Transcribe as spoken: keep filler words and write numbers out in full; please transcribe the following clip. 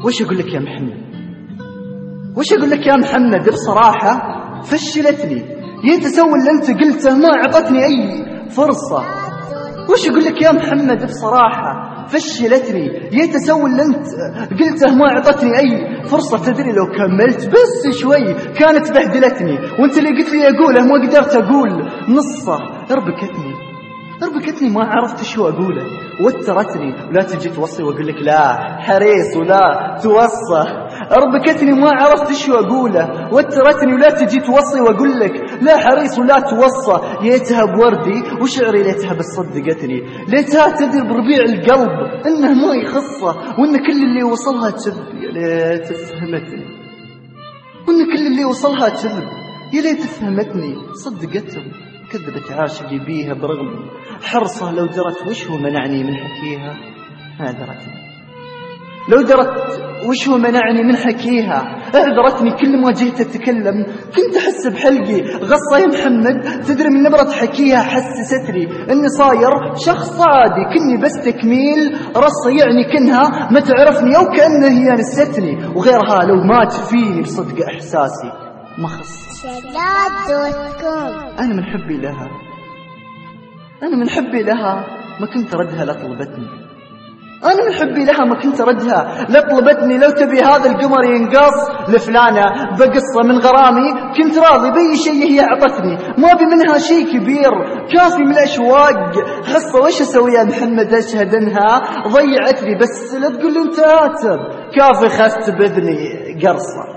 وش أقول لك يا محمد وش أقول لك يا محمد بصراحة فشلتني، يا تسوي اللي أنت قلته ما عطتني أي فرصة. وش أقول لك يا محمد بصراحة فشلتني، يا تسوي اللي أنت قلته ما عطتني أي فرصة. تدري لو كملت بس شوي كانت بهدلتني، وأنت اللي قلت لي أقوله ما قدرت أقول نصه. اربكتني اربكتني ما عرفت شو أقوله، وترتني ولا تجي توصي وأقول لك لا حريص ولا توصى. اربكتني ما عرفت شو أقوله، وترتني ولا تجي توصي وأقول لك لا حريص ولا توصى. ليتها بوردي وشعري ليتها بس صدقتني، ليتها تدري بربيع القلب إنه ما يخصه، وإن كل اللي وصلها كذب. يا ليت فهمتني، وإن كل اللي وصلها كذب. يا ليت فهمتني صدقتهم، كذبت عاشقي بيها برغم حرصه. لو درت وش هو منعني من حكيها ما درتني، لو درت وش هو منعني من حكيها اعذرتني. كل ما جيت أتكلم كنت أحس بحلقي غصة يا محمد. تدري من نبرة حكيها حسستني إني صاير شخص عادي، كني بس تكميل رصة، يعني كنها ما تعرفني أو كأنها هي نستني. وغيرها لو ما تفيني بصدق إحساسي ما خص. أنا من حبي لها أنا من حبي لها ما كنت ردها لطلبتني. أنا من حبي لها ما كنت ردها لطلبتني. لو تبي هذا القمر ينقص لفلانة بقصة من غرامي كنت راضي بأي شيء هي عطتني، ما بي منها شيء كبير كافي من الأشواق خصة. وش أسوي يا محمد أشهد إنها ضيعتني، بس لا تقول لي أنت آتب كافي خست بإذني قرصة.